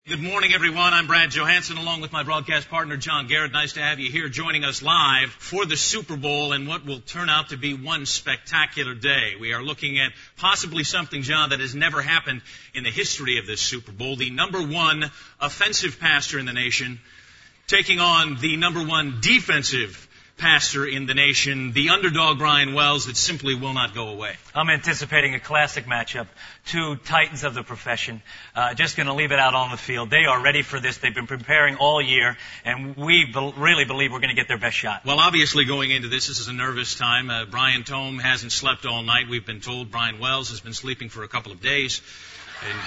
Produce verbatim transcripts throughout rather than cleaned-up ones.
Good morning, everyone. I'm Brad Johansson, along with my broadcast partner, John Garrett. Nice to have you here joining us live for the Super Bowl and what will turn out to be one spectacular day. We are looking at possibly something, John, that has never happened in the history of this Super Bowl. The number one offensive pastor in the nation taking on the number one defensive pastor in the nation, the underdog Brian Wells that simply will not go away. I'm anticipating a classic matchup. Two titans of the profession. Uh, just going to leave it out on the field. They are ready for this. They've been preparing all year, and we be- really believe we're going to get their best shot. Well, obviously going into this, this is a nervous time. Uh, Brian Tome hasn't slept all night. We've been told Brian Wells has been sleeping for a couple of days. And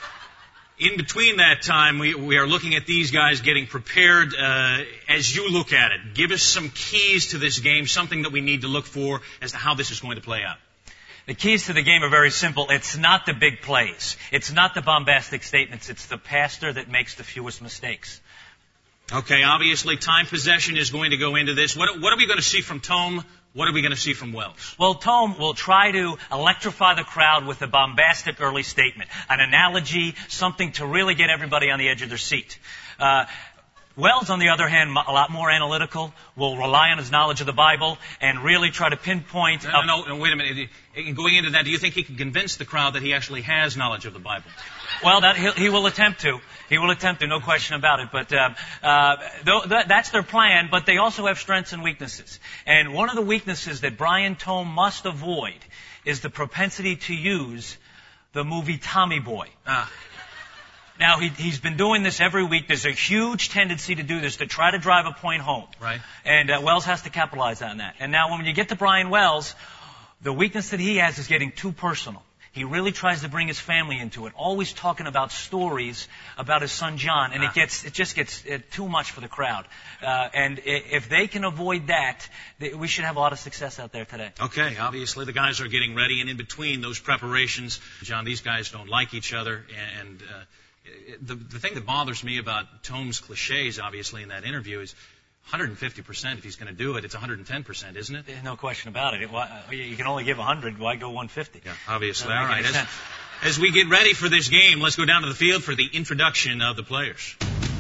in between that time, we, we are looking at these guys getting prepared. Uh, as you look at it, give us some keys to this game, something that we need to look for as to how this is going to play out. The keys to the game are very simple. It's not the big plays. It's not the bombastic statements. It's the pastor that makes the fewest mistakes. Okay, obviously time possession is going to go into this. What, what are we going to see from Tome? What are we going to see from Wells? Well, Tome will try to electrify the crowd with a bombastic early statement, an analogy, something to really get everybody on the edge of their seat. Uh, Wells, on the other hand, a lot more analytical, will rely on his knowledge of the Bible and really try to pinpoint... No, no, no, wait a minute. Going into that, do you think he can convince the crowd that he actually has knowledge of the Bible? Well, that he, he will attempt to. He will attempt to, no question about it. But uh, uh, th- th- that's their plan, but they also have strengths and weaknesses. And one of the weaknesses that Brian Tome must avoid is the propensity to use the movie Tommy Boy. Ah. Now, he, he's been doing this every week. There's a huge tendency to do this, to try to drive a point home. Right. And uh, Wells has to capitalize on that. And now when you get to Brian Wells, the weakness that he has is getting too personal. He really tries to bring his family into it, always talking about stories about his son John, and ah. it gets it just gets uh, too much for the crowd. Uh, and if they can avoid that, they, we should have a lot of success out there today. Okay, obviously the guys are getting ready, and in between those preparations, John, these guys don't like each other, and uh, the, the thing that bothers me about Tome's cliches, obviously, in that interview is one hundred fifty percent. If he's going to do it, it's one hundred ten percent, isn't it? No question about it. it why, you can only give one hundred. Why go one hundred fifty? Yeah, obviously. All right. As, as we get ready for this game, let's go down to the field for the introduction of the players.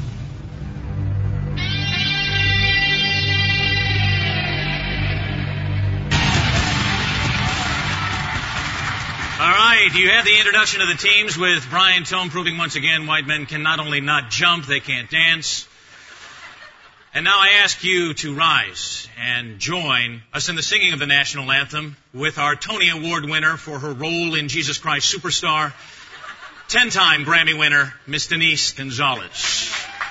All right, you have the introduction of the teams with Brian Tome proving once again white men can not only not jump, they can't dance. And now I ask you to rise and join us in the singing of the national anthem with our Tony Award winner for her role in Jesus Christ Superstar, ten-time Grammy winner, Miss Denise Gonzalez.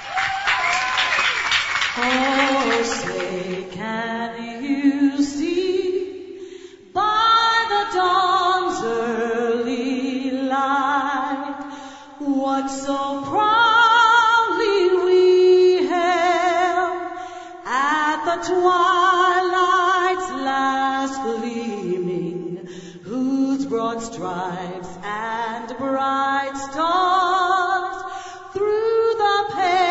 Oh, say, can you see by the dawn's early light what so proudly we hailed at the twilight's last gleaming, whose broad stripes and bright stars through the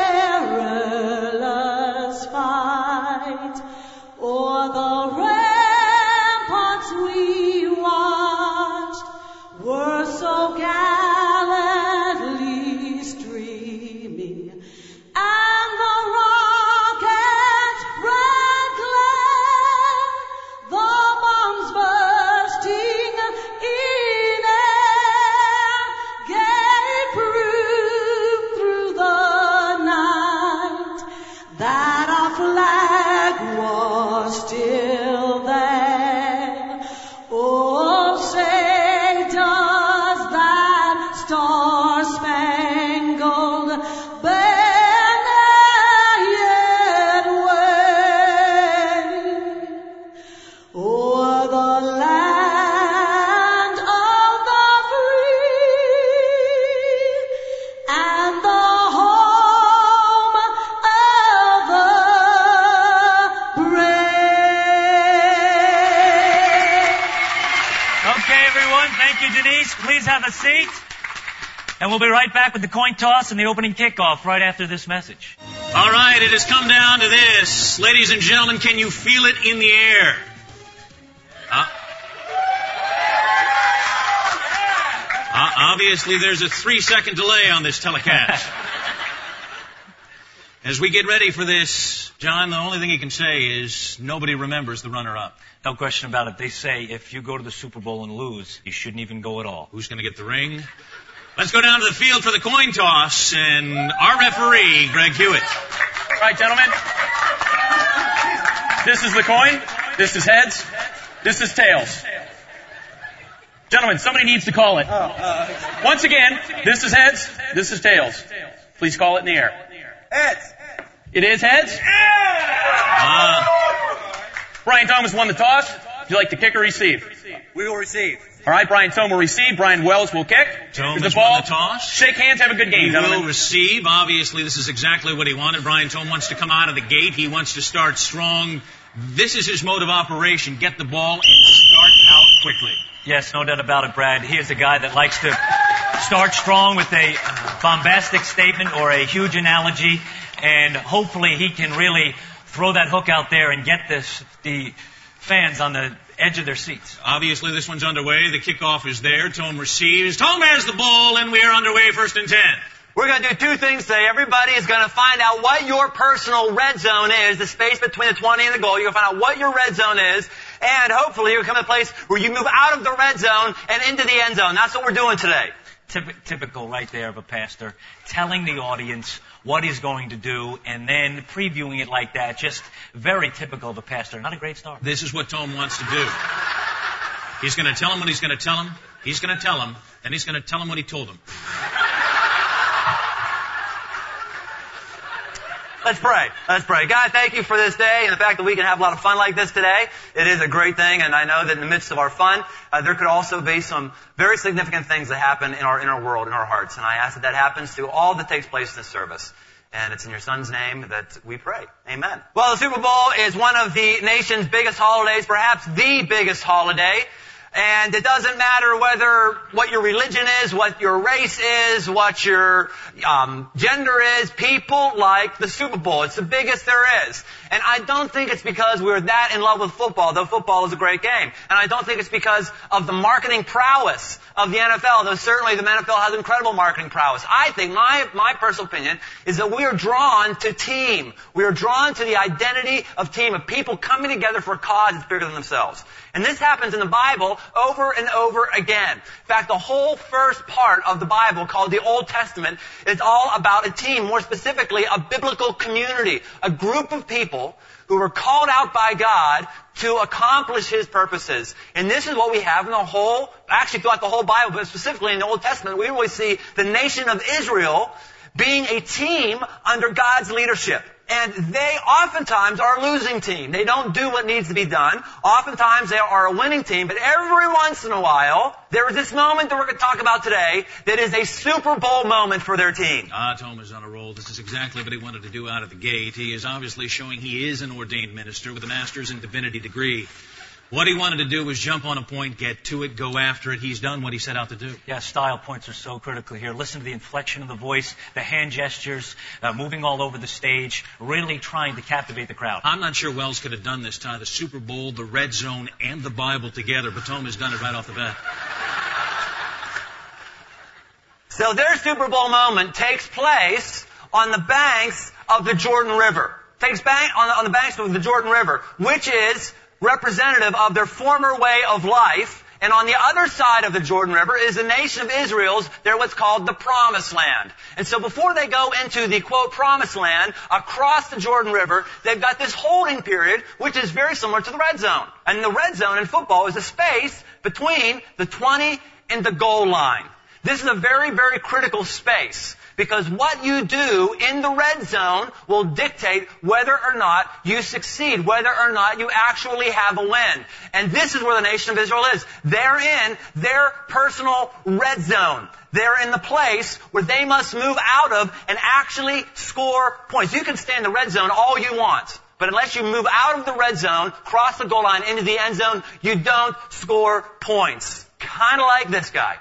perilous fight o'er the ramparts we watched were so gallantly streaming, and the rockets' red glare, the bombs bursting in air, gave proof through the night that our flag was still there. Oh, say, does that star-spangled banner yet wave o'er the land of the free and the home of the brave? Okay, everyone. Thank you, Denise. Please have a seat. And we'll be right back with the coin toss and the opening kickoff right after this message. All right, it has come down to this. Ladies and gentlemen, can you feel it in the air? Uh, uh, obviously, there's a three-second delay on this telecast. As we get ready for this, John, the only thing you can say is nobody remembers the runner-up. No question about it. They say if you go to the Super Bowl and lose, you shouldn't even go at all. Who's going to get the ring? Let's go down to the field for the coin toss, and our referee, Greg Hewitt. All right, gentlemen. This is the coin. This is heads. This is tails. Gentlemen, somebody needs to call it. Once again, this is heads. This is tails. Please call it in the air. Heads. It is heads? Uh, Brian Thomas won the toss. Would you like to kick or receive? We will receive. All right, Brian Thome will receive. Brian Wells will kick. Thome Here's has the ball. won the toss. Shake hands. Have a good game, He gentlemen. will receive. Obviously, this is exactly what he wanted. Brian Thome wants to come out of the gate. He wants to start strong. This is his mode of operation. Get the ball and start out quickly. Yes, no doubt about it, Brad. He is a guy that likes to start strong with a bombastic statement or a huge analogy, and hopefully he can really throw that hook out there and get this, the fans on the edge of their seats. Obviously, this one's underway. The kickoff is there. Thome receives. Thome has the ball, and we are underway, first and ten. We're going to do two things today. Everybody is going to find out what your personal red zone is, the space between the twenty and the goal. You're going to find out what your red zone is, and hopefully you'll come to a place where you move out of the red zone and into the end zone. That's what we're doing today. Typ- typical right there of a pastor, telling the audience what he's going to do and then previewing it like that. Just very typical of a pastor. Not a great start. This is what Thome wants to do. He's going to tell him what he's going to tell him. He's going to tell him, and he's going to tell him what he told him. Let's pray. Let's pray. God, thank you for this day and the fact that we can have a lot of fun like this today. It is a great thing, and I know that in the midst of our fun, uh, there could also be some very significant things that happen in our inner world, in our hearts. And I ask that that happens through all that takes place in this service. And it's in your Son's name that we pray. Amen. Well, the Super Bowl is one of the nation's biggest holidays, perhaps the biggest holiday. And it doesn't matter whether what your religion is, what your race is, what your um, gender is. People like the Super Bowl. It's the biggest there is. And I don't think it's because we're that in love with football, though football is a great game. And I don't think it's because of the marketing prowess of the N F L, though certainly the N F L has incredible marketing prowess. I think, my, my personal opinion, is that we are drawn to team. We are drawn to the identity of team, of people coming together for a cause that's bigger than themselves. And this happens in the Bible over and over again. In fact, the whole first part of the Bible, called the Old Testament, is all about a team, more specifically a biblical community, a group of people who were called out by God to accomplish His purposes. And this is what we have in the whole, actually throughout the whole Bible, but specifically in the Old Testament, we always see the nation of Israel being a team under God's leadership. And they oftentimes are a losing team. They don't do what needs to be done. Oftentimes they are a winning team, but every once in a while, there is this moment that we're going to talk about today that is a Super Bowl moment for their team. Ah, Thome is on a roll. This is exactly what he wanted to do out of the gate. He is obviously showing he is an ordained minister with a master's in divinity degree. What he wanted to do was jump on a point, get to it, go after it. He's done what he set out to do. Yeah, style points are so critical here. Listen to the inflection of the voice, the hand gestures, uh, moving all over the stage, really trying to captivate the crowd. I'm not sure Wells could have done this, tie the Super Bowl, the red zone, and the Bible together, but Thome has done it right off the bat. So their Super Bowl moment takes place on the banks of the Jordan River. Takes bank on the, on the banks of the Jordan River, which is representative of their former way of life. And on the other side of the Jordan River is the nation of Israel's, they're what's called the Promised Land. And so before they go into the, quote, Promised Land, across the Jordan River, they've got this holding period, which is very similar to the red zone. And the red zone in football is the space between the twenty and the goal line. This is a very, very critical space, because what you do in the red zone will dictate whether or not you succeed, whether or not you actually have a win. And this is where the nation of Israel is. They're in their personal red zone. They're in the place where they must move out of and actually score points. You can stay in the red zone all you want, but unless you move out of the red zone, cross the goal line into the end zone, you don't score points. Kind of like this guy.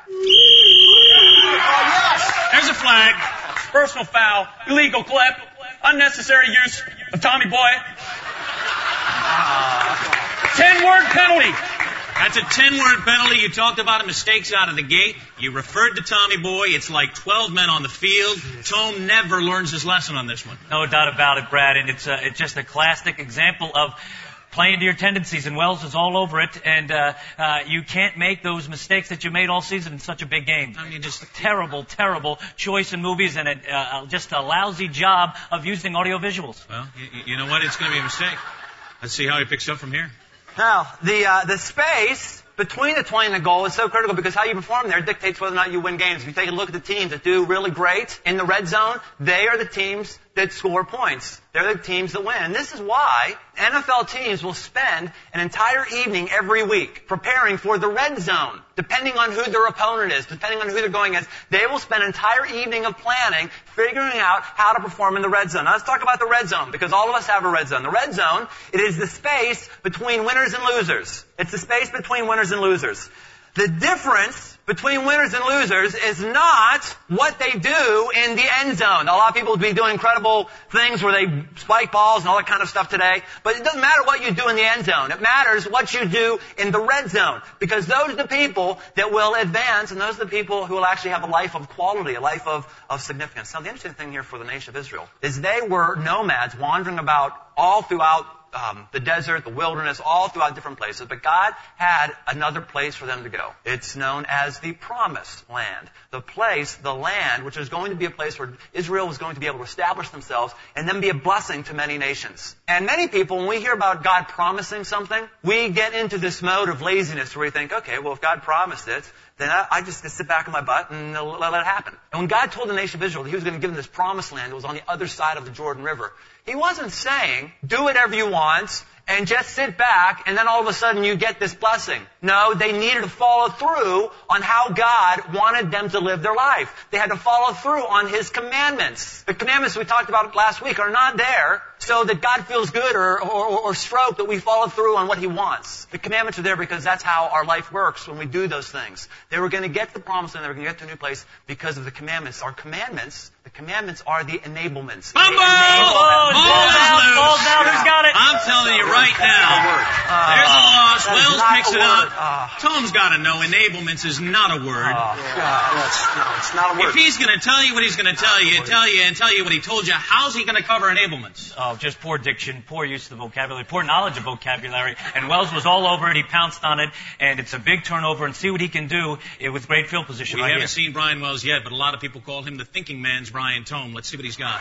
There's a flag. Personal foul, illegal clip, unnecessary use of Tommy Boy. Ten-word penalty. That's a ten-word penalty. You talked about mistakes out of the gate. You referred to Tommy Boy. It's like twelve men on the field. Tome never learns his lesson on this one. No doubt about it, Brad. And it's, uh, it's just a classic example of playing to your tendencies, and Wells is all over it, and uh, uh, you can't make those mistakes that you made all season in such a big game. I mean, just terrible, terrible choice in movies, and it, uh, just a lousy job of using audio visuals. Well, you, you know what? It's going to be a mistake. Let's see how he picks up from here. Now, the uh, the space between the twenty and the goal is so critical because how you perform there dictates whether or not you win games. If you take a look at the teams that do really great in the red zone, they are the teams that score points. They're the teams that win. And this is why N F L teams will spend an entire evening every week preparing for the red zone. Depending on who their opponent is, depending on who they're going against, they will spend an entire evening of planning, figuring out how to perform in the red zone. Now let's talk about the red zone, because all of us have a red zone. The red zone, it is the space between winners and losers. It's the space between winners and losers. The difference between winners and losers is not what they do in the end zone. A lot of people will be doing incredible things where they spike balls and all that kind of stuff today. But it doesn't matter what you do in the end zone. It matters what you do in the red zone. Because those are the people that will advance, and those are the people who will actually have a life of quality, a life of, of significance. Now, the interesting thing here for the nation of Israel is they were nomads wandering about all throughout Um, the desert, the wilderness, all throughout different places. But God had another place for them to go. It's known as the Promised Land. The place, the land, which is going to be a place where Israel was going to be able to establish themselves and then be a blessing to many nations. And many people, when we hear about God promising something, we get into this mode of laziness where we think, okay, well, if God promised it, then I, I just sit back in my butt and let it happen. And when God told the nation of Israel that he was going to give them this promised land that was on the other side of the Jordan River, he wasn't saying, do whatever you want and just sit back and then all of a sudden you get this blessing. No, they needed to follow through on how God wanted them to live their life. They had to follow through on his commandments. The commandments we talked about last week are not there so that God feels good or, or, or stroked that we follow through on what he wants. The commandments are there because that's how our life works when we do those things. They were going to get to the promised land, they were going to get to a new place because of the commandments. Our commandments, the commandments are the enablements. Bumble! Oh, Ball down, ball down, who's got it? I'm telling you right now. Uh, There's a loss. that is Wells not picks a it word. up. Uh, Tom's got to know enablements is not a word. Oh, Yeah, it's, no, it's not a word. If he's going to tell you what he's going to tell you, and tell you and tell you what he told you, how's he going to cover enablements? Oh, just poor diction, poor use of the vocabulary, poor knowledge of vocabulary. And Wells was all over it. He pounced on it, and it's a big turnover. And see what he can do with great field position. We right haven't here. seen Brian Wells yet, but a lot of people call him the thinking man's Brian Tome. Let's see what he's got.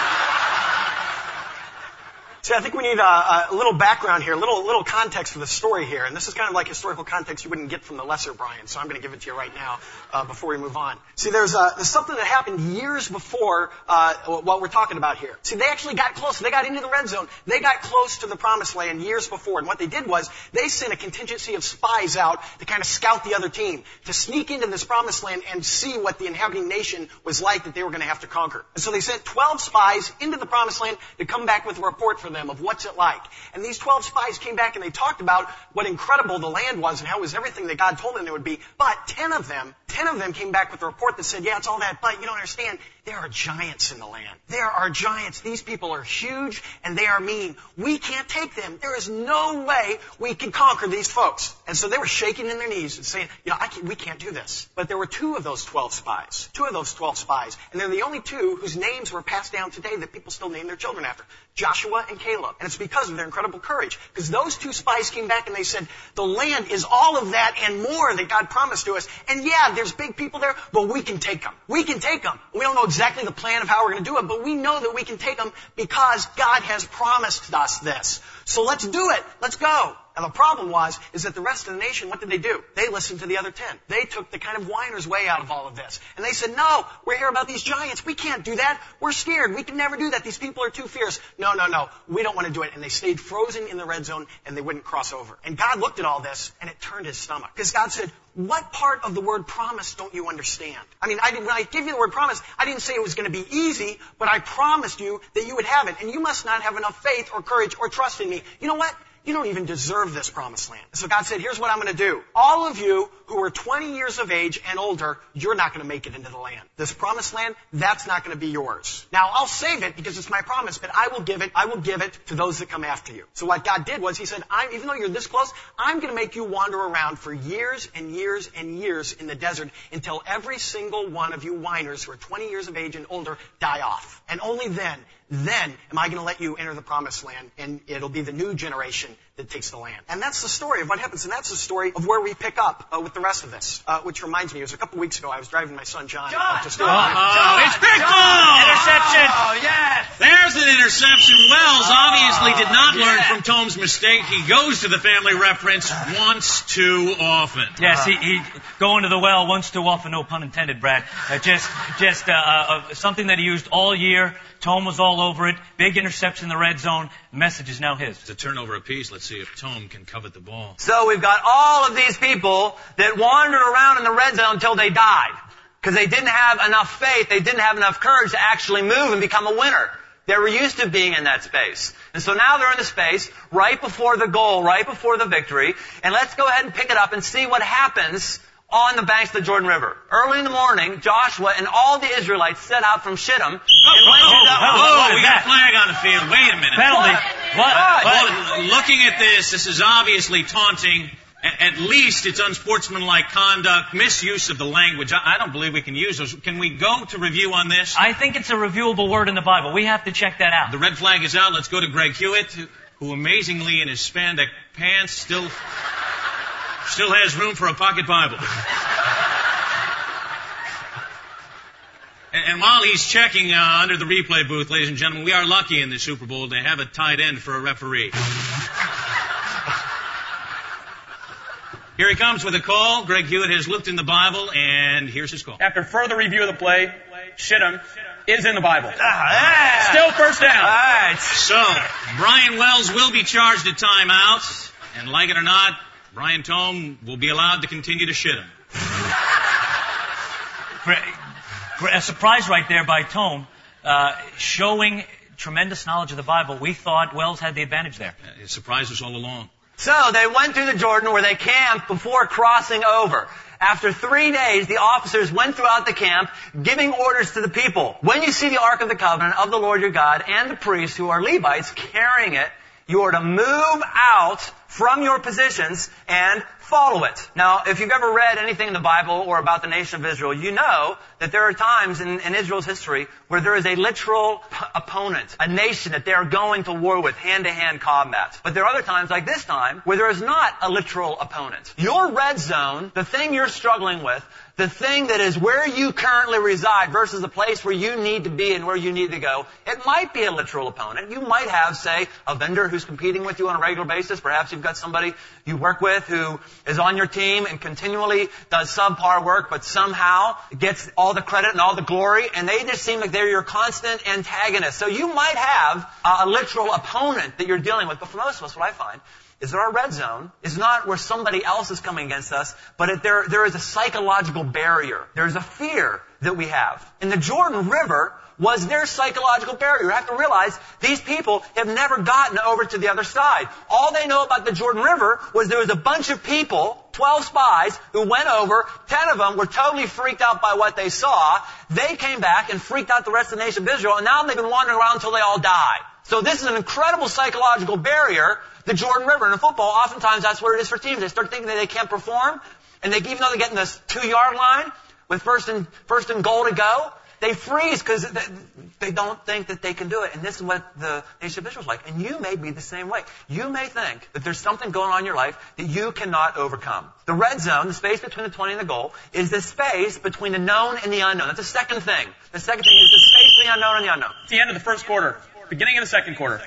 See, I think we need a, a little background here, a little, little context for the story here. And this is kind of like historical context you wouldn't get from the lesser Brian, so I'm going to give it to you right now uh, before we move on. See, there's, uh, there's something that happened years before uh, what we're talking about here. See, they actually got close. They got into the red zone. They got close to the promised land years before. And what they did was they sent a contingency of spies out to kind of scout the other team, to sneak into this promised land and see what the inhabiting nation was like that they were going to have to conquer. And so they sent twelve spies into the promised land to come back with a report for them of what's it like. And these twelve spies came back and they talked about what incredible the land was and how it was everything that God told them it would be. But ten of them, ten of them came back with a report that said, yeah, it's all that, but you don't understand. There are giants in the land. There are giants. These people are huge and they are mean. We can't take them. There is no way we can conquer these folks. And so they were shaking in their knees and saying, you know, I can't, we can't do this. But there were two of those twelve spies. Two of those twelve spies. And they're the only two whose names were passed down today that people still name their children after. Joshua and Caleb. And it's because of their incredible courage. Because those two spies came back and they said, the land is all of that and more that God promised to us. And yeah, there's big people there, but we can take them. We can take them. We don't know exactly the plan of how we're going to do it, but we know that we can take them because God has promised us this. So let's do it. Let's go. And the problem was, is that the rest of the nation, what did they do? They listened to the other ten. They took the kind of whiner's way out of all of this. And they said, no, we're here about these giants. We can't do that. We're scared. We can never do that. These people are too fierce. No, no, no. We don't want to do it. And they stayed frozen in the red zone and they wouldn't cross over. And God looked at all this and it turned his stomach. Because God said, what part of the word promise don't you understand? I mean, I, when I give you the word promise, I didn't say it was going to be easy, but I promised you that you would have it. And you must not have enough faith or courage or trust in me. You know what? you don't even deserve this promised land. So God said, here's what I'm going to do. All of you who are twenty years of age and older, you're not going to make it into the land. This promised land, that's not going to be yours. Now, I'll save it because it's my promise, but I will give it, I will give it to those that come after you. So what God did was he said, I'm, even though you're this close, I'm going to make you wander around for years and years and years in the desert until every single one of you whiners who are twenty years of age and older die off. And only then, then am I going to let you enter the promised land, and it'll be the new generation that takes the land. And that's the story of what happens, and that's the story of where we pick up uh, with the rest of this, uh, which reminds me, it was a couple weeks ago, I was driving my son John. John, up to John, John, Oh, it's pickle! Interception! Oh, yes! There's an interception. Wells obviously did not yeah. learn from Tome's mistake. He goes to the family reference once too often. Yes, he, he going to the well once too often, no pun intended, Brad. Uh, just just uh, uh, something that he used all year. Tome was all over it. Big interception in the red zone. Message is now his. It's a turnover apiece. Let's see if Tome can covet the ball. So we've got all of these people that wandered around in the red zone until they died. Because they didn't have enough faith, they didn't have enough courage to actually move and become a winner. They were used to being in that space. And so now they're in the space right before the goal, right before the victory. And let's go ahead and pick it up and see what happens on the banks of the Jordan River. Early in the morning, Joshua and all the Israelites set out from Shittim and went Oh, to the... oh, what we was got that? a flag on the field. Wait a minute. Penalty. What? Well, looking at this, this is obviously taunting. A- At least it's unsportsmanlike conduct, misuse of the language. I I don't believe we can use those. Can we go to review on this? I think it's a reviewable word in the Bible. We have to check that out. The red flag is out. Let's go to Greg Hewitt, who, who amazingly in his spandex pants still still has room for a pocket Bible. And, and while he's checking uh, under the replay booth, ladies and gentlemen, we are lucky in the Super Bowl to have a tight end for a referee. Here he comes with a call. Greg Hewitt has looked in the Bible, and here's his call. After further review of the play, Shittim is in the Bible. Ah, Still first down. all right. So, Brian Wells will be charged a timeout, and like it or not, Brian Tome will be allowed to continue to shit him. A surprise right there by Tome, uh, showing tremendous knowledge of the Bible. We thought Wells had the advantage there. It surprised us all along. So they went through the Jordan where they camped before crossing over. After three days, the officers went throughout the camp, giving orders to the people. When you see the Ark of the Covenant of the Lord your God and the priests who are Levites carrying it, you are to move out from your positions and follow it. Now, if you've ever read anything in the Bible or about the nation of Israel, you know that there are times in, in Israel's history where there is a literal p- opponent, a nation that they are going to war with, hand-to-hand combat. But there are other times, like this time, where there is not a literal opponent. Your red zone, the thing you're struggling with, the thing that is where you currently reside versus the place where you need to be and where you need to go, it might be a literal opponent. You might have, say, a vendor who's competing with you on a regular basis. Perhaps you've got somebody you work with who is on your team and continually does subpar work, but somehow gets all the credit and all the glory, and they just seem like they're your constant antagonist. So you might have a literal opponent that you're dealing with, but for most of us, what I find is that our red zone is not where somebody else is coming against us, but it, there, there is a psychological barrier. There's a fear that we have. And the Jordan River was their psychological barrier. You have to realize these people have never gotten over to the other side. All they know about the Jordan River was there was a bunch of people, twelve spies, who went over. ten of them were totally freaked out by what they saw. They came back and freaked out the rest of the nation of Israel, and now they've been wandering around until they all die. So this is an incredible psychological barrier, the Jordan River. And in football, oftentimes that's what it is for teams. They start thinking that they can't perform, and they, even though they get in this two-yard line with first and, first and goal to go, they freeze because they, they don't think that they can do it. And this is what the nation of Israel is like. And you may be the same way. You may think that there's something going on in your life that you cannot overcome. The red zone, the space between the twenty and the goal, is the space between the known and the unknown. That's the second thing. The second thing is the space between the unknown and the unknown. It's the end of the first quarter. Beginning of the second quarter.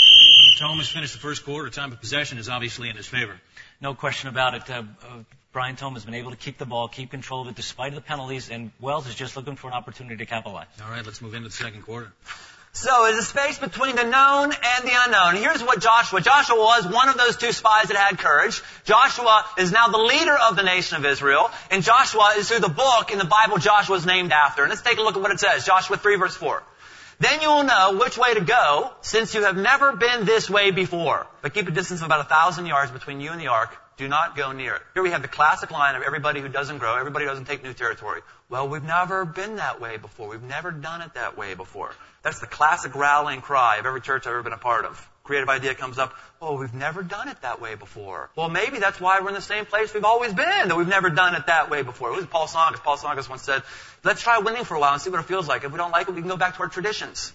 Tome has finished the first quarter. Time of possession is obviously in his favor. No question about it. Uh, uh, Brian Tome has been able to keep the ball, keep control of it despite the penalties, and Wells is just looking for an opportunity to capitalize. All right, let's move into the second quarter. So it's a space between the known and the unknown. Here's what Joshua, Joshua was one of those two spies that had courage. Joshua is now the leader of the nation of Israel, and Joshua is who the book in the Bible Joshua is named after. And let's take a look at what it says. Joshua three verse four. Then you will know which way to go, since you have never been this way before. But keep a distance of about a thousand yards between you and the ark. Do not go near it. Here we have the classic line of everybody who doesn't grow, everybody who doesn't take new territory. Well, we've never been that way before. We've never done it that way before. That's the classic rallying cry of every church I've ever been a part of. Creative idea comes up, oh, we've never done it that way before. Well, maybe that's why we're in the same place we've always been, that we've never done it that way before. It was Paul Tsongas. Paul Tsongas once said, let's try winning for a while and see what it feels like. If we don't like it, we can go back to our traditions.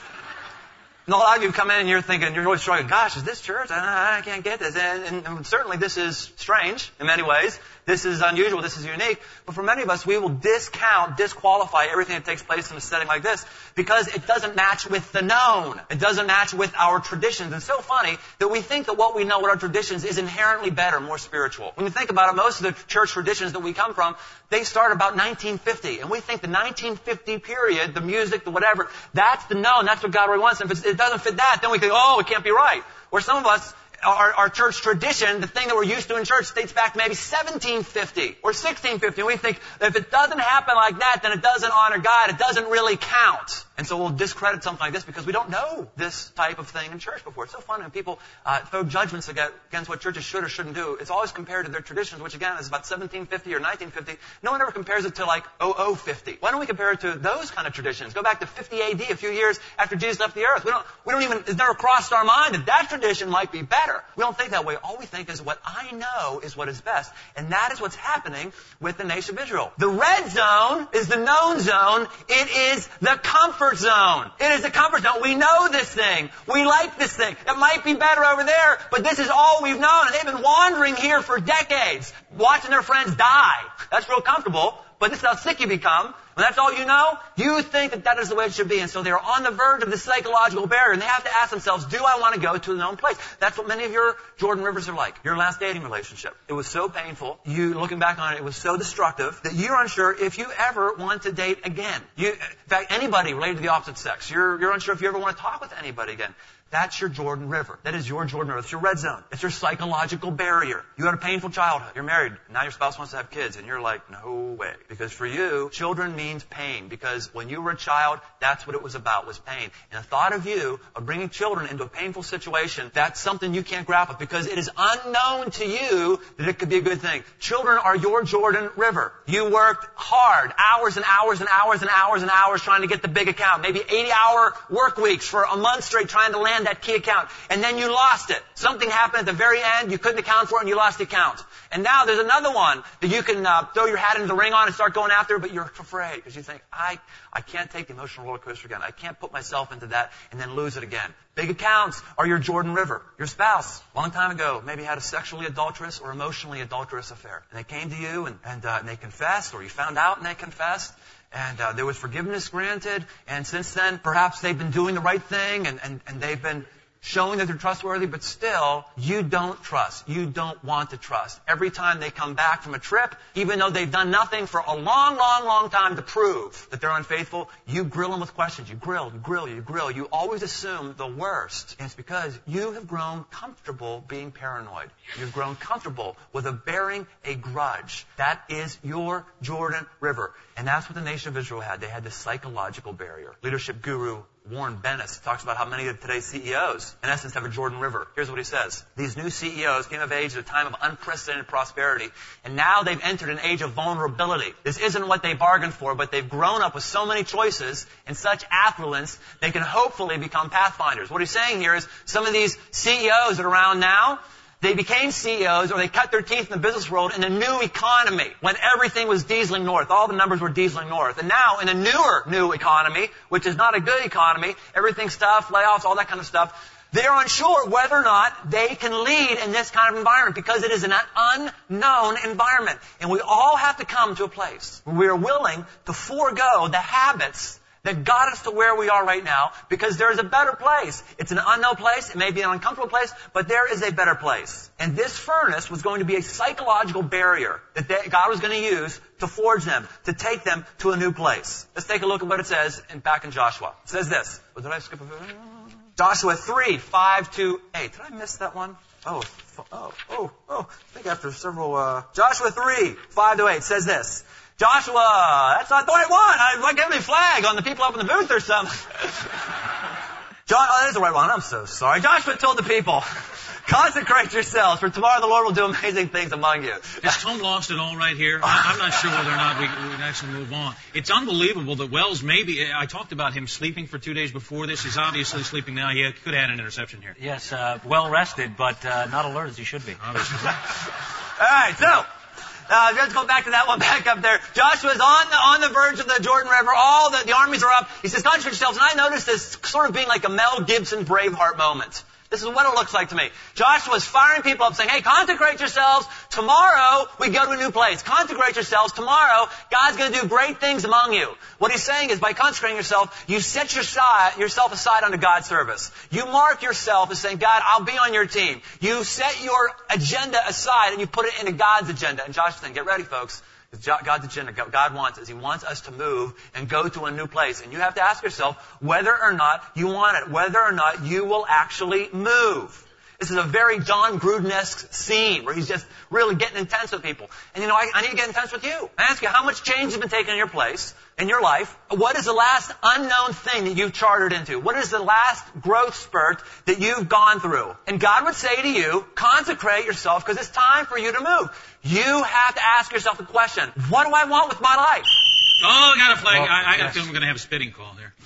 And a lot of you come in and you're thinking, you're always struggling, gosh, is this church? I, I can't get this. And, and, and certainly this is strange in many ways. This is unusual. This is unique. But for many of us, we will discount, disqualify everything that takes place in a setting like this because it doesn't match with the known. It doesn't match with our traditions. And it's so funny that we think that what we know, what our traditions, is inherently better, more spiritual. When you think about it, most of the church traditions that we come from, they start about nineteen fifty. And we think the nineteen fifty period, the music, the whatever, that's the known. That's what God really wants. And if it doesn't fit that, then we think, oh, it can't be right. Or some of us, Our, our church tradition, the thing that we're used to in church, dates back to maybe seventeen fifty or sixteen fifty. And we think that if it doesn't happen like that, then it doesn't honor God. It doesn't really count. And so we'll discredit something like this because we don't know this type of thing in church before. It's so funny when people uh, throw judgments against what churches should or shouldn't do. It's always compared to their traditions, which again is about seventeen fifty or nineteen fifty. No one ever compares it to like oh oh fifty. Why don't we compare it to those kind of traditions? Go back to fifty A D, a few years after Jesus left the earth. We don't, we don't even, it's never crossed our mind that that tradition might be better. We don't think that way. All we think is what I know is what is best. And that is what's happening with the nation of Israel. The red zone is the known zone. It is the comfort zone. It is the comfort zone. We know this thing. We like this thing. It might be better over there, but this is all we've known. And they've been wandering here for decades, watching their friends die. That's real comfortable, but this is how sick you become. When that's all you know, you think that that is the way it should be. And so they're on the verge of the psychological barrier, and they have to ask themselves, do I want to go to the known place? That's what many of your Jordan Rivers are like. Your last dating relationship. It was so painful. You, looking back on it, it was so destructive that you're unsure if you ever want to date again. You, in fact, anybody related to the opposite sex, you're, you're unsure if you ever want to talk with anybody again. That's your Jordan River. That is your Jordan River. It's your red zone. It's your psychological barrier. You had a painful childhood. You're married. Now your spouse wants to have kids. And you're like, no way. Because for you, children means pain. Because when you were a child, that's what it was about, was pain. And the thought of you, of bringing children into a painful situation, that's something you can't grapple because it is unknown to you that it could be a good thing. Children are your Jordan River. You worked hard, hours and hours and hours and hours and hours trying to get the big account. Maybe eighty-hour work weeks for a month straight trying to land that key account. And then you lost it. Something happened at the very end. You couldn't account for it and you lost the account. And now there's another one that you can uh, throw your hat into the ring on and start going after, but you're afraid because you think, I, I can't take the emotional roller coaster again. I can't put myself into that and then lose it again. Big accounts are your Jordan River. Your spouse, long time ago, maybe had a sexually adulterous or emotionally adulterous affair. And they came to you and, and, uh, and they confessed, or you found out and they confessed. And uh, there was forgiveness granted. And since then, perhaps they've been doing the right thing and, and, and they've been showing that they're trustworthy, but still, you don't trust. You don't want to trust. Every time they come back from a trip, even though they've done nothing for a long, long, long time to prove that they're unfaithful, you grill them with questions. You grill, you grill, you grill. You always assume the worst. And it's because you have grown comfortable being paranoid. You've grown comfortable with a bearing a grudge. That is your Jordan River. And that's what the nation of Israel had. They had this psychological barrier. Leadership guru Warren Bennis talks about how many of today's C E Os, in essence, have a Jordan River. Here's what he says. These new C E Os came of age at a time of unprecedented prosperity, and now they've entered an age of vulnerability. This isn't what they bargained for, but they've grown up with so many choices and such affluence, they can hopefully become pathfinders. What he's saying here is some of these C E Os that are around now, they became C E Os or they cut their teeth in the business world in a new economy when everything was dieseling north. All the numbers were dieseling north. And now in a newer new economy, which is not a good economy, everything's tough, layoffs, all that kind of stuff, they're unsure whether or not they can lead in this kind of environment because it is an unknown environment. And we all have to come to a place where we are willing to forego the habits that got us to where we are right now because there is a better place. It's an unknown place. It may be an uncomfortable place, but there is a better place. And this furnace was going to be a psychological barrier that they, God was going to use to forge them, to take them to a new place. Let's take a look at what it says in, back in Joshua. It says this. Oh, did I skip a Joshua three, five to eight. Did I miss that one? Oh, oh, oh, oh. I think after several, uh, Joshua three, five to eight says this. Joshua, that's not the right one. I like give me a flag on the people up in the booth or something. John, oh, that is the right one. I'm so sorry. Joshua told the people, consecrate yourselves, for tomorrow the Lord will do amazing things among you. Is Tom lost it all right here? I, I'm not sure whether or not we, we can actually move on. It's unbelievable that Wells maybe, I talked about him sleeping for two days before this. He's obviously sleeping now. He could have had an interception here. Yes, uh, well rested, but uh, not alert as he should be. Obviously. All right, so uh, let's go back to that one back up there. Joshua's on the, on the verge of the Jordan River. All the, the armies are up. He says, consecrate yourselves. And I noticed this sort of being like a Mel Gibson Braveheart moment. This is what it looks like to me. Joshua's firing people up saying, hey, consecrate yourselves. Tomorrow we go to a new place. Consecrate yourselves. Tomorrow God's going to do great things among you. What he's saying is by consecrating yourself, you set your side, yourself aside unto God's service. You mark yourself as saying, God, I'll be on your team. You set your agenda aside and you put it into God's agenda. And Joshua's saying, get ready, folks. God's agenda, God wants is He wants us to move and go to a new place. And you have to ask yourself whether or not you want it, whether or not you will actually move. This is a very John Gruden-esque scene where he's just really getting intense with people. And you know, I, I need to get intense with you. I ask you, how much change has been taken in your place, in your life? What is the last unknown thing that you've chartered into? What is the last growth spurt that you've gone through? And God would say to you, consecrate yourself because it's time for you to move. You have to ask yourself the question, what do I want with my life? Oh, I got a flag. Well, I, I yes. feel we're going to have a spitting call there.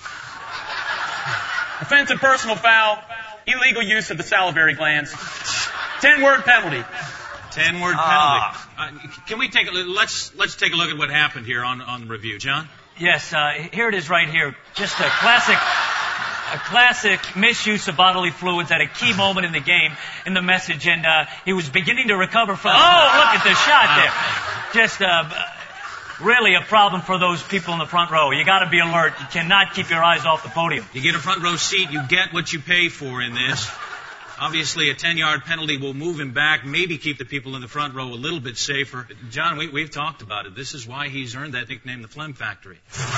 Offensive personal foul, illegal use of the salivary glands. Ten-word penalty. Ten-word Ah. penalty. Uh, can we take a let's let's take a look at what happened here on on the review, John? Yes, uh, here it is right here. Just a classic, a classic misuse of bodily fluids at a key moment in the game, in the message, and uh, he was beginning to recover from. Oh, look at the shot there! Just uh, really a problem for those people in the front row. You got to be alert. You cannot keep your eyes off the podium. You get a front row seat, you get what you pay for in this. Obviously, a ten-yard penalty will move him back, maybe keep the people in the front row a little bit safer. John, we, we've talked about it. This is why he's earned that nickname, the Phlegm Factory.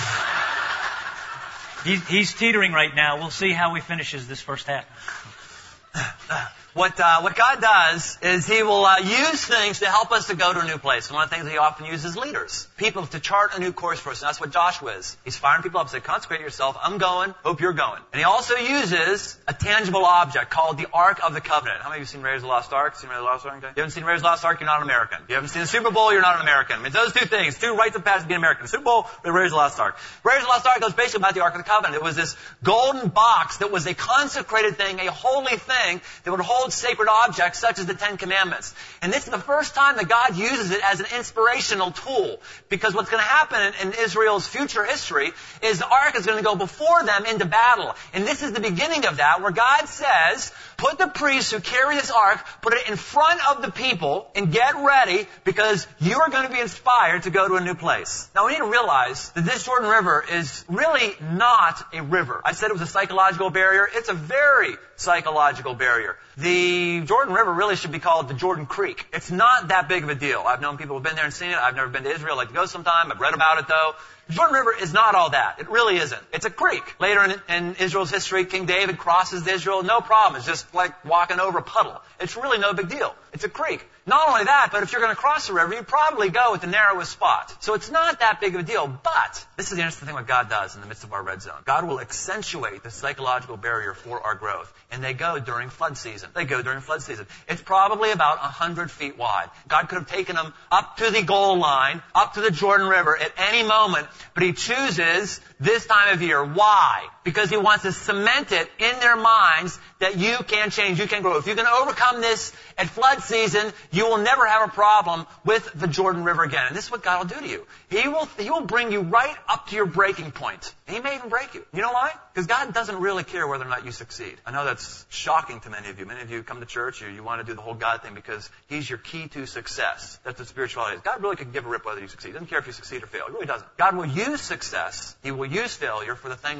He's, he's teetering right now. We'll see how he finishes this first half. What uh, what God does is He will uh, use things to help us to go to a new place. And one of the things that He often uses is leaders, people to chart a new course for us. And that's what Joshua is. He's firing people up, saying, consecrate yourself. I'm going. Hope you're going. And He also uses a tangible object called the Ark of the Covenant. How many of you have seen Raiders of the Lost Ark? Seen Raiders of the Lost Ark? Okay. You haven't seen Raiders of the Lost Ark? You're not an American. You haven't seen the Super Bowl? You're not an American. I mean, those two things, two rights of passage to be an American. The Super Bowl, the Raiders of the Lost Ark. Raiders of the Lost Ark was basically about the Ark of the Covenant. It was this golden box that was a consecrated thing, a holy thing that would hold sacred objects such as the Ten Commandments. And this is the first time that God uses it as an inspirational tool. Because what's going to happen in, in Israel's future history is the Ark is going to go before them into battle. And this is the beginning of that, where God says, put the priests who carry this Ark, put it in front of the people, and get ready, because you are going to be inspired to go to a new place. Now we need to realize that this Jordan River is really not a river. I said it was a psychological barrier. It's a very psychological barrier. The Jordan River really should be called the Jordan Creek. It's not that big of a deal. I've known people who've been there and seen it. I've never been to Israel. I'd like to go sometime. I've read about it though. The Jordan River is not all that. It really isn't. It's a creek. Later in, in Israel's history, King David crosses Israel. No problem. It's just like walking over a puddle. It's really no big deal. It's a creek. Not only that, but if you're going to cross the river, you probably go at the narrowest spot. So it's not that big of a deal. But this is the interesting thing what God does in the midst of our red zone. God will accentuate the psychological barrier for our growth. And they go during flood season. They go during flood season. It's probably about one hundred feet wide. God could have taken them up to the goal line, up to the Jordan River at any moment, but He chooses this time of year. Why? Because He wants to cement it in their minds that you can change, you can grow. If you can overcome this at flood season, you will never have a problem with the Jordan River again. And this is what God will do to you. He will, He will bring you right up to your breaking point. He may even break you. You know why? Because God doesn't really care whether or not you succeed. I know that's shocking to many of you. Many of you come to church, you, you want to do the whole God thing because He's your key to success. That's what spirituality is. God really could give a rip whether you succeed. He doesn't care if you succeed or fail. He really doesn't. God will use success. He will use failure for the thing that He ultimately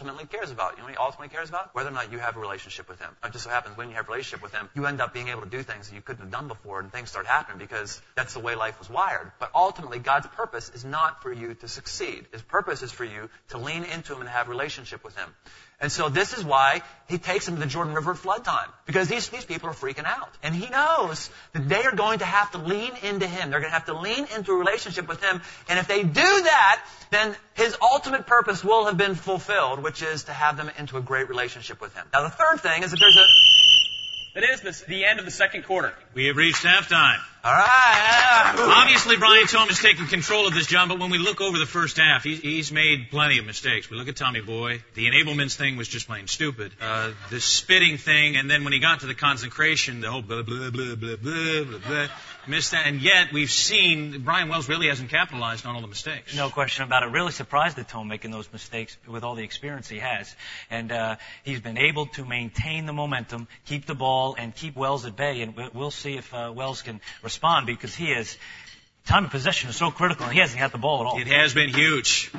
ultimately cares about. You know what he ultimately cares about? Whether or not you have a relationship with him. It just so happens when you have a relationship with him, you end up being able to do things that you couldn't have done before, and things start happening because that's the way life was wired. But ultimately, God's purpose is not for you to succeed. His purpose is for you to lean into him and have a relationship with him. And so this is why he takes them to the Jordan River at flood time. Because these, these people are freaking out. And he knows that they are going to have to lean into him. They're going to have to lean into a relationship with him. And if they do that, then his ultimate purpose will have been fulfilled, which is to have them into a great relationship with him. Now the third thing is that there's a... That is the, the end of the second quarter. We have reached halftime. All right. Obviously, Brian Tome has taken control of this, John, but when we look over the first half, he's, he's made plenty of mistakes. We look at Tommy Boy. The enablements thing was just plain stupid. Uh, the spitting thing, and then when he got to the consecration, the whole blah, blah, blah, blah, blah, blah, blah, missed that. And yet, we've seen Brian Wells really hasn't capitalized on all the mistakes. No question about it. Really surprised at Tome making those mistakes with all the experience he has. And uh, he's been able to maintain the momentum, keep the ball, and keep Wells at bay. And we'll see if uh, Wells can respond, because he is, time of possession is so critical, and he hasn't had the ball at all. It has been huge.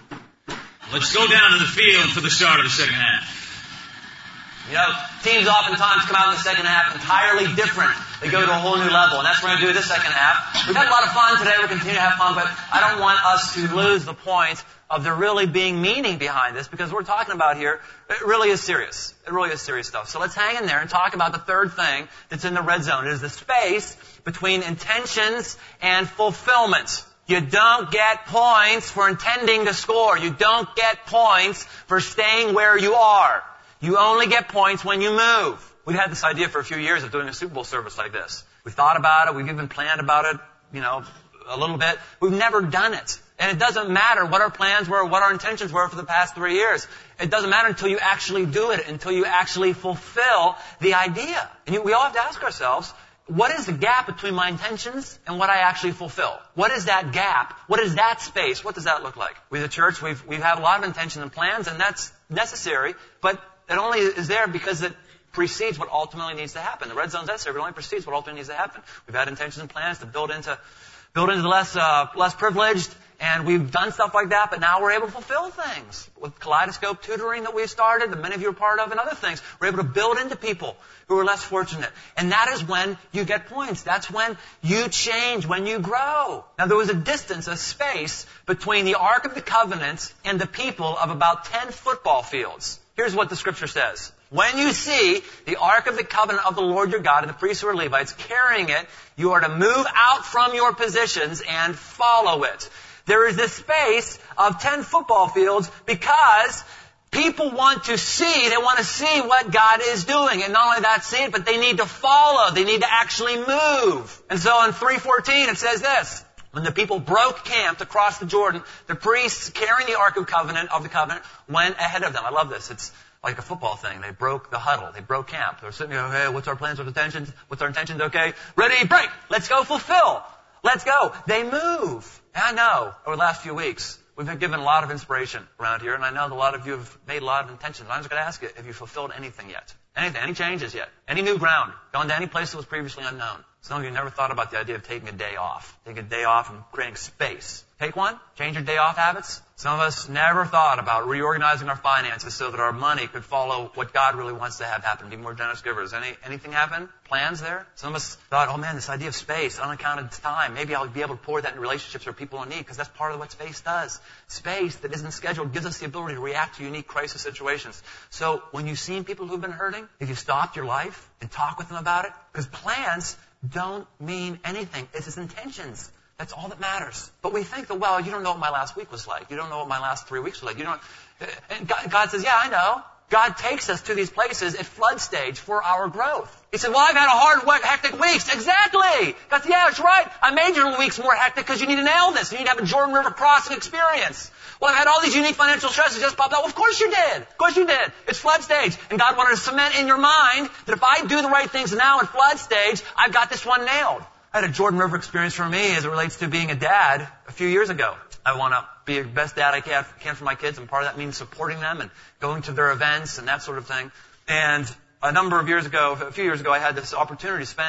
Let's go down to the field for the start of the second half. You know, teams oftentimes come out in the second half entirely different. They go to a whole new level, and that's what we're going to do this second half. We've had a lot of fun today. We'll continue to have fun, but I don't want us to lose the point of there really being meaning behind this, because what we're talking about here, it really is serious. It really is serious stuff. So let's hang in there and talk about the third thing that's in the red zone. It is the space between intentions and fulfillment. You don't get points for intending to score. You don't get points for staying where you are. You only get points when you move. We've had this idea for a few years of doing a Super Bowl service like this. We've thought about it. We've even planned about it, you know, a little bit. We've never done it. And it doesn't matter what our plans were, what our intentions were for the past three years. It doesn't matter until you actually do it, until you actually fulfill the idea. And you, we all have to ask ourselves, what is the gap between my intentions and what I actually fulfill? What is that gap? What is that space? What does that look like? We, the church, we've, we've had a lot of intentions and plans, and that's necessary, but it only is there because it precedes what ultimately needs to happen. The red zone's necessary, but it only precedes what ultimately needs to happen. We've had intentions and plans to build into, build into the less, uh, less privileged, and we've done stuff like that, but now we're able to fulfill things. With Kaleidoscope tutoring that we've started, that many of you are part of, and other things, we're able to build into people who are less fortunate. And that is when you get points. That's when you change, when you grow. Now, there was a distance, a space, between the Ark of the Covenant and the people of about ten football fields. Here's what the Scripture says. When you see the Ark of the Covenant of the Lord your God and the priests who are Levites carrying it, you are to move out from your positions and follow it. There is this space of ten football fields because people want to see, they want to see what God is doing. And not only that, see it, but they need to follow. They need to actually move. And so in three fourteen it says this. When the people broke camp across the Jordan, the priests carrying the Ark of Covenant of the Covenant went ahead of them. I love this. It's like a football thing. They broke the huddle. They broke camp. They're sitting there, okay, what's our plans, what's our intentions? What's our intentions? Okay, ready, break. Let's go fulfill. Let's go. They move. And I know over the last few weeks, we've been given a lot of inspiration around here, and I know that a lot of you have made a lot of intentions. I'm just going to ask you, have you fulfilled anything yet? Anything? Any changes yet? Any new ground? Gone to any place that was previously unknown? Some of you never thought about the idea of taking a day off. Taking a day off and creating space. Take one. Change your day off habits. Some of us never thought about reorganizing our finances so that our money could follow what God really wants to have happen. Be more generous givers. Any, anything happen? Plans there? Some of us thought, oh man, this idea of space, unaccounted time. Maybe I'll be able to pour that in relationships for people in need, because that's part of what space does. Space that isn't scheduled gives us the ability to react to unique crisis situations. So when you've seen people who've been hurting, if you stopped your life and talk with them about it, because plans don't mean anything. It's his intentions. That's all that matters. But we think that, well, you don't know what my last week was like. You don't know what my last three weeks were like. You don't. And God, God says, yeah, I know. God takes us to these places at flood stage for our growth. He said, well, I've had a hard, wet, hectic weeks. Exactly. God said, yeah, that's right. I made your weeks more hectic because you need to nail this. You need to have a Jordan River crossing experience. Well, I've had all these unique financial stresses just popped up. Well, of course you did. Of course you did. It's flood stage. And God wanted to cement in your mind that if I do the right things now in flood stage, I've got this one nailed. I had a Jordan River experience for me as it relates to being a dad a few years ago. I want to be the best dad I can, can for my kids, and part of that means supporting them and going to their events and that sort of thing. And a number of years ago, a few years ago, I had this opportunity to spend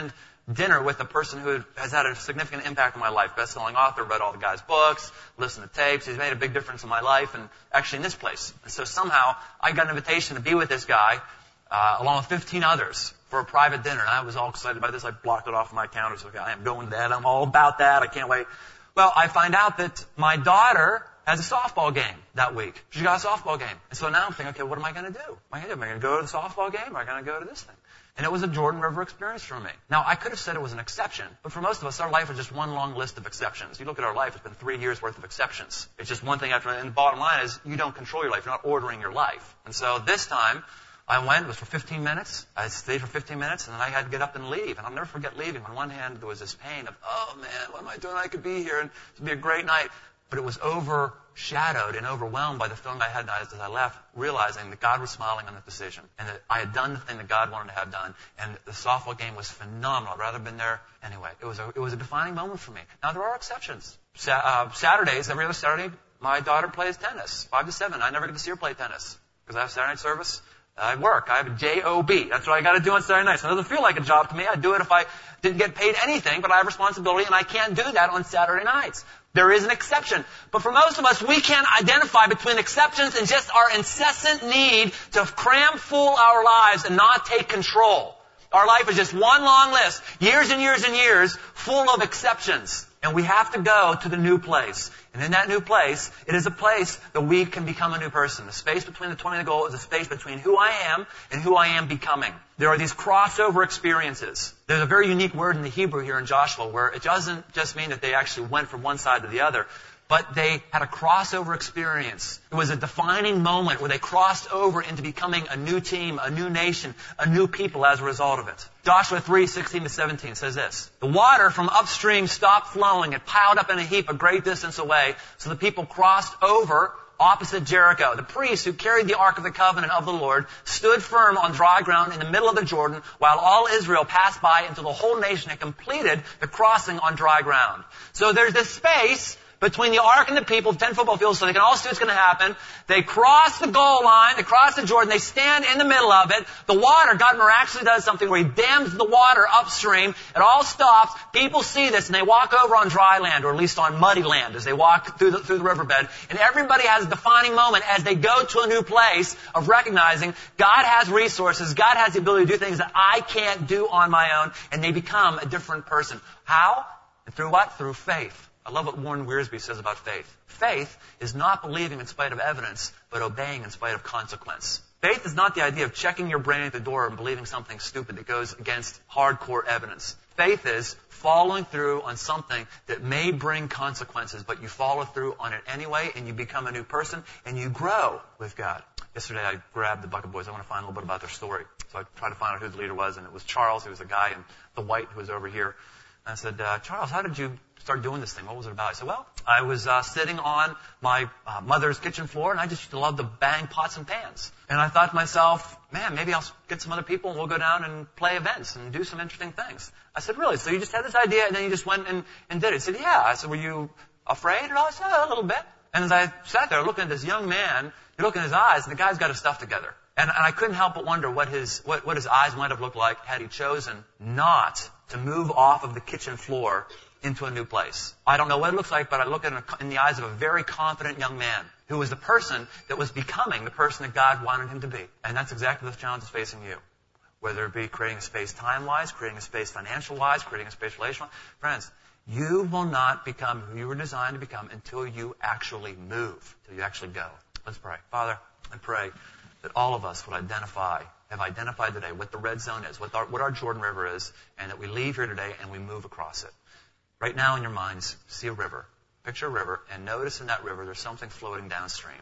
dinner with a person who has had a significant impact on my life. Best-selling author, read all the guy's books, listened to tapes. He's made a big difference in my life and actually in this place. And so somehow I got an invitation to be with this guy uh, along with fifteen others for a private dinner. And I was all excited about this. I blocked it off my calendar. So okay, I am going to that. I'm all about that. I can't wait. Well, I find out that my daughter has a softball game that week. She got a softball game. And so now I'm thinking, okay, what am I going to do? Am I going to go to the softball game or am I going to go to this thing? And it was a Jordan River experience for me. Now, I could have said it was an exception, but for most of us, our life is just one long list of exceptions. You look at our life, it's been three years worth of exceptions. It's just one thing after another. And the bottom line is you don't control your life. You're not ordering your life. And so this time, I went, it was for fifteen minutes. I stayed for fifteen minutes, and then I had to get up and leave. And I'll never forget leaving. On one hand, there was this pain of, oh, man, what am I doing? I could be here, and it would be a great night. But it was overshadowed and overwhelmed by the feeling I had as I left, realizing that God was smiling on the decision and that I had done the thing that God wanted to have done. And the softball game was phenomenal. I'd rather have been there anyway. It was a, it was a defining moment for me. Now, there are exceptions. Sa- uh, Saturdays, every other Saturday, my daughter plays tennis, five to seven. I never get to see her play tennis because I have Saturday night service. I work. I have a J O B. That's what I got to do on Saturday nights. It doesn't feel like a job to me. I'd do it if I didn't get paid anything, but I have responsibility, and I can't do that on Saturday nights. There is an exception. But for most of us, we can't identify between exceptions and just our incessant need to cram full our lives and not take control. Our life is just one long list, years and years and years, full of exceptions. And we have to go to the new place. And in that new place, it is a place that we can become a new person. The space between the twenty and the goal is a space between who I am and who I am becoming. There are these crossover experiences. There's a very unique word in the Hebrew here in Joshua where it doesn't just mean that they actually went from one side to the other, but they had a crossover experience. It was a defining moment where they crossed over into becoming a new team, a new nation, a new people as a result of it. Joshua three, sixteen to seventeen says this. The water from upstream stopped flowing. It piled up in a heap a great distance away. So the people crossed over opposite Jericho. The priests who carried the Ark of the Covenant of the Lord stood firm on dry ground in the middle of the Jordan while all Israel passed by until the whole nation had completed the crossing on dry ground. So there's this space between the ark and the people, ten football fields, so they can all see what's going to happen. They cross the goal line, they cross the Jordan, they stand in the middle of it. The water, God miraculously does something where He dams the water upstream. It all stops. People see this and they walk over on dry land, or at least on muddy land as they walk through the, through the riverbed. And everybody has a defining moment as they go to a new place of recognizing God has resources, God has the ability to do things that I can't do on my own, and they become a different person. How? And through what? Through faith. I love what Warren Wiersbe says about faith. Faith is not believing in spite of evidence, but obeying in spite of consequence. Faith is not the idea of checking your brain at the door and believing something stupid that goes against hardcore evidence. Faith is following through on something that may bring consequences, but you follow through on it anyway, and you become a new person, and you grow with God. Yesterday I grabbed the Bucket Boys. I want to find a little bit about their story. So I tried to find out who the leader was, and it was Charles, who was the guy in the white who was over here. And I said, uh, Charles, how did you start doing this thing? What was it about? I said, well, I was uh, sitting on my uh, mother's kitchen floor, and I just used to love to bang pots and pans. And I thought to myself, man, maybe I'll get some other people, and we'll go down and play events and do some interesting things. I said, really? So you just had this idea, and then you just went and, and did it? He said, yeah. I said, were you afraid at all? I said, oh, a little bit. And as I sat there looking at this young man, you look in his eyes, and the guy's got his stuff together. And, and I couldn't help but wonder what his, what, what his eyes might have looked like had he chosen not to move off of the kitchen floor into a new place. I don't know what it looks like, but I look at it in the eyes of a very confident young man who was the person that was becoming the person that God wanted him to be. And that's exactly the challenge that's facing you. Whether it be creating a space time-wise, creating a space financial-wise, creating a space relational. Friends, you will not become who you were designed to become until you actually move, until you actually go. Let's pray. Father, I pray that all of us would identify, have identified today what the red zone is, what our, what our Jordan River is, and that we leave here today and we move across it. Right now in your minds, see a river. Picture a river, and notice in that river there's something floating downstream.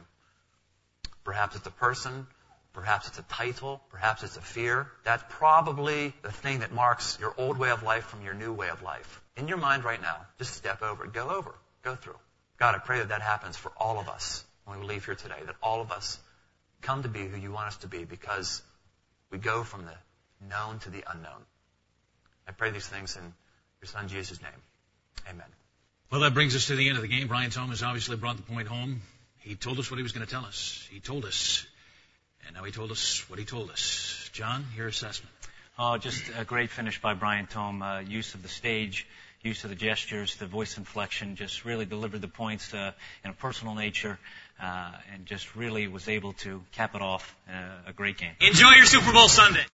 Perhaps it's a person, perhaps it's a title, perhaps it's a fear. That's probably the thing that marks your old way of life from your new way of life. In your mind right now, just step over it, go over, go through. God, I pray that that happens for all of us when we leave here today, that all of us come to be who you want us to be because we go from the known to the unknown. I pray these things in your Son Jesus' name. Amen. Well, that brings us to the end of the game. Brian Thomas obviously brought the point home. He told us what he was going to tell us. He told us. And now he told us what he told us. John, your assessment. Oh, just a great finish by Brian Tome. Uh, use of the stage, use of the gestures, the voice inflection, just really delivered the points uh, in a personal nature, uh, and just really was able to cap it off. Uh, a great game. Enjoy your Super Bowl Sunday.